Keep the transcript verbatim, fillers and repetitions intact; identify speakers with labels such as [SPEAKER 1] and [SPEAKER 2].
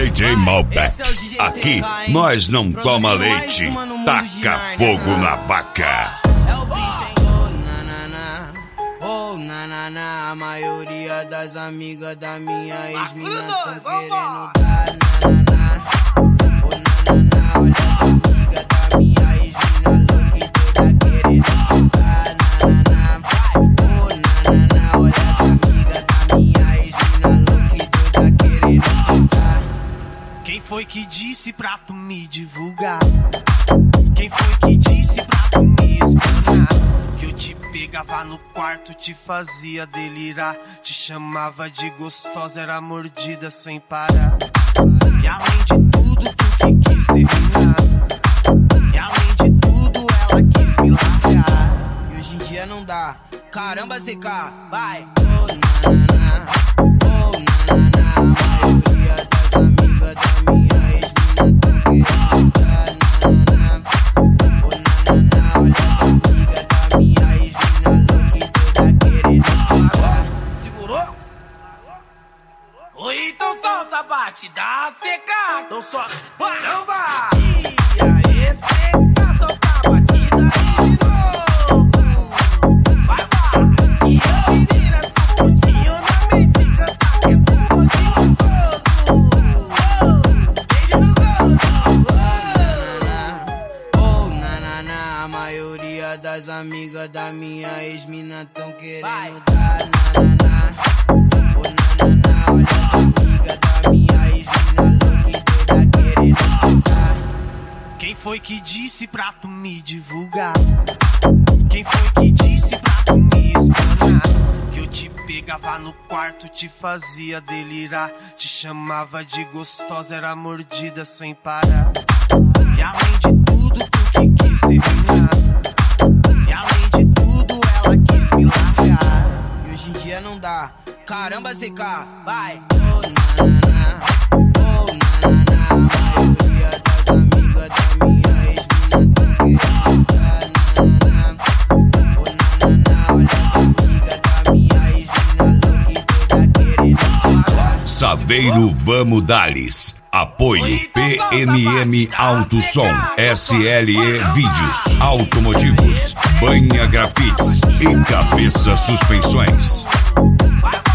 [SPEAKER 1] D J Malbec. Aqui nós não toma leite, taca fogo na vaca.
[SPEAKER 2] É o bicho, hein? Oh, nanana, oh, nanana. A maioria das amigas da minha ex-mina tão querendo dar nanana. Oh, nanana, olha as amigas da minha ex-mina louca e toda querendo soltar nanana. Oh, nanana, olha as amigas da minha ex-mina louca e toda querendo soltar.
[SPEAKER 3] Quem foi que disse pra tu me divulgar? Quem foi que disse pra tu me espanar? Que eu te pegava no quarto, te fazia delirar, te chamava de gostosa, era mordida sem parar. E além de tudo, tu que quis terminar. E além de tudo, ela quis me largar.
[SPEAKER 2] E hoje em dia não dá. Caramba, C K, vai! Oh, nanana, oh, nanana. A maioria das amigas da minha ex-mina tão querendo dar nanana. Oh, nanana, olha as amigas da minha ex-mina louca e toda querendo soltar.
[SPEAKER 3] Segurou? Ou então solta, bate, dá C K. Então solta, vai, não vai! E aí, C K, solta a batida aí de novo. Vai, vai! E as meninas com pontinho na mente canta que é tudo gordinho gostoso. Beijo no gosto.
[SPEAKER 2] Oh, nanana, a maioria das amigas da minha ex-mina tão querendo dar nanana. Oh, nanana, olha as amigas da minha ex-mina louca e toda querendo soltar.
[SPEAKER 3] Quem foi que disse pra tu me divulgar? Quem foi que disse pra tu me espanar? Que eu te pegava no quarto, te fazia delirar, te chamava de gostosa, era mordida sem parar. E além de tudo, tu que quis terminar. E além de tudo, ela quis me largar.
[SPEAKER 2] E hoje em dia não dá. Caramba, C K, vai! Oh, nanana, oh, nanana. A maioria das amigas da minha ex-mina tão querendo dar nanana. Oh, nanana, olha as amigas da minha ex-mina louca e toda querendo soltar.
[SPEAKER 1] Saveiro Vamos Dales. Apoio P M M Auto Som, S L E Vídeos, Automotivos, Banha Grafites e Cabeça Suspensões.
[SPEAKER 3] Vai,